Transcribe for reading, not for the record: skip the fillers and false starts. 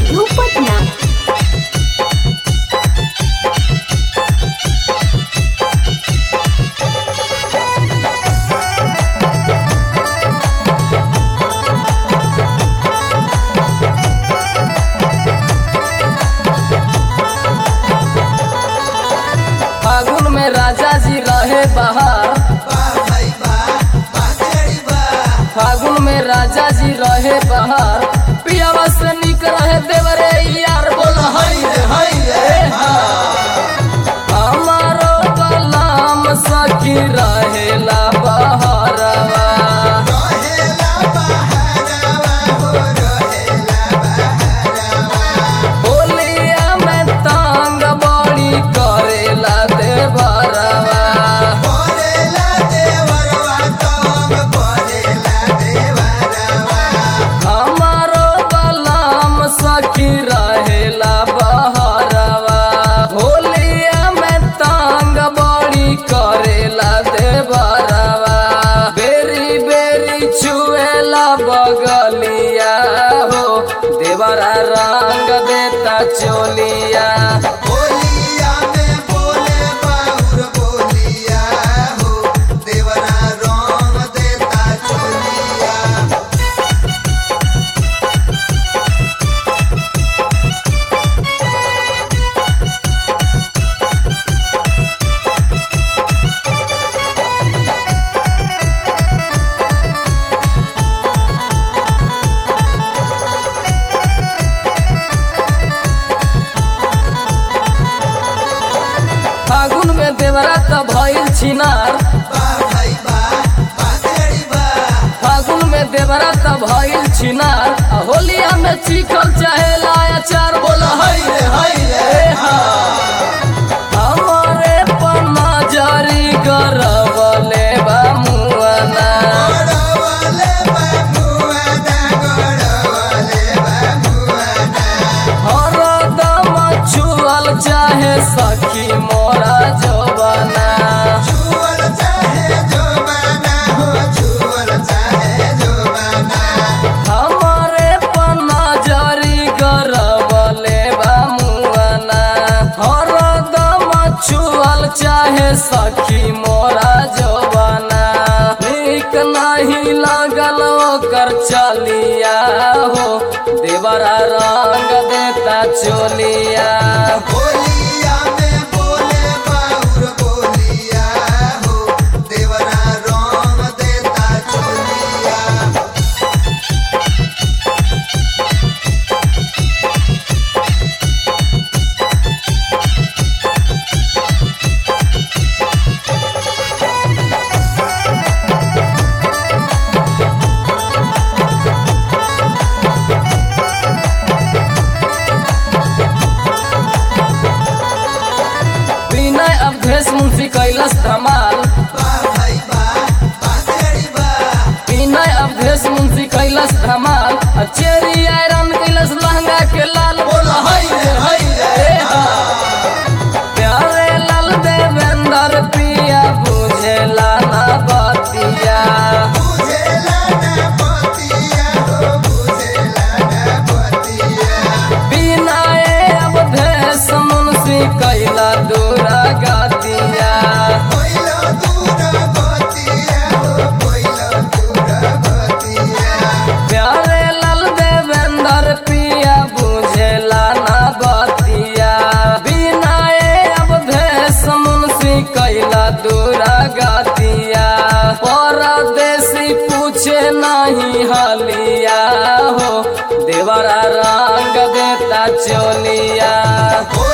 Studio Patna. फागुन में राजा जी रहे बाहर, फागुन में राजा जी रहे बाहर, पियावा से निक रहे देवरे यार बोल हई रे हमारो कलाम सखी रहेला बहरवा, होलिया में तांग बड़ी करेला देवरवा, हमारो कलाम सखी रहेला बहरवा, होलिया में तांग बड़ी करेला देवरवा, बेरी बेरी छुएला बगलिया हो देवरा रंग देता चोलिया, फागुन में देवरा त भइल छिनार, फागुन में देवरा त भइल छिनार, होलिया में चिखल चाहेला अचार बोल हई रे हमारे पन्ना जारी गरवले बा मुआना, हरदम छुअल चाहे सखी मोरा जवाना, हमारे पन्ना जारी गरवले बा मुआना, हरदम छुअल चाहे सखी मोरा जवाना, नीक नहीं लागल ओकर चलिया हो देवरा रंग देता चोलिया, विनय अवधेश मुंशी कैलाश धमाल, विनय अवधेश मुंशी कैलाश धमाल, चेरी आयरन कैलाश लहंगा के लाल बोल हई रे प्यारे लाल देवेंद्र पिया बुझेला ना बतिया, विनय अवधेश मुंशी कैला दूरा गतिया, प्यारे लाल देवेंद्र पिया बुझेला ना बतिया, विनय अवधेश मुंशी कैला दूरा गतिया, परदेसी पूछे नहीं हलिया हो देवरा रंग देता चोलिया।